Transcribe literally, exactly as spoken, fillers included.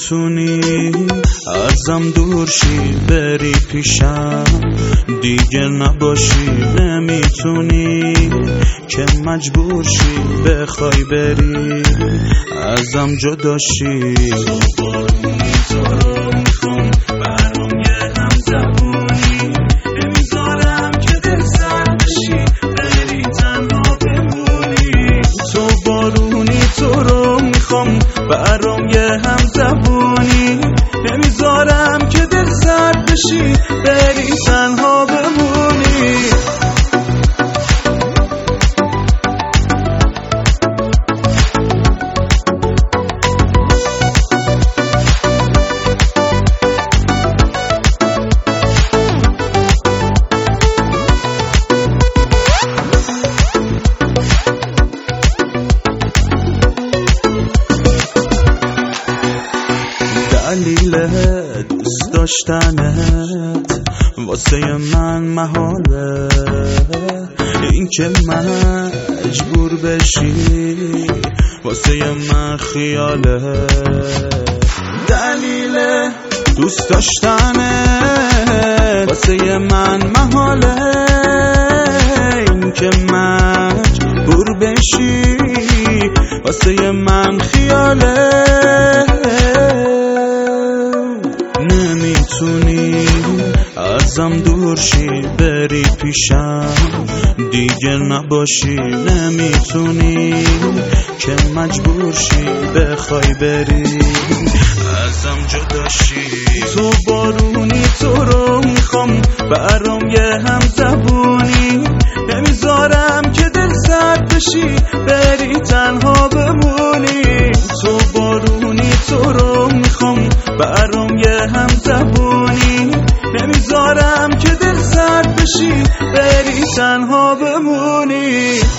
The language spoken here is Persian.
نمیتونی ازم دور شی بری پیشم دیگه نباشی، نمیتونی که مجبور شی بخوای بری ازم جدا شی. تو بارونی تو رو میخوام برام یه هم زبونی، نمیذارم که دل سرد بشی بری تنها بمونی. تو بارونی تو رو میخوام برام یه هم زبونی، نمیذارم که دل سرد بشی بری تنها بمونی. دلیل دوست داشتنت واسه من محاله، این که مجبور بشی واسه من خیاله. دلیل دوست داشتنت واسه من محاله، این که مجبور بشی واسه من خیاله. نمیتونی ازم دور شی بری پیشم دیگه نباشی، نمیتونی که مجبور شی بخوای بری ازم جدا شی. تو بارونی تو رو میخوام برام یه هم زبونی، نمیذارم که دل سرد بشی بری تنها بمونی. تو بارونی تو رو میخوام برام یه هم زبونی، نمیذارم که دل سرد بشی بری تنها بمونی.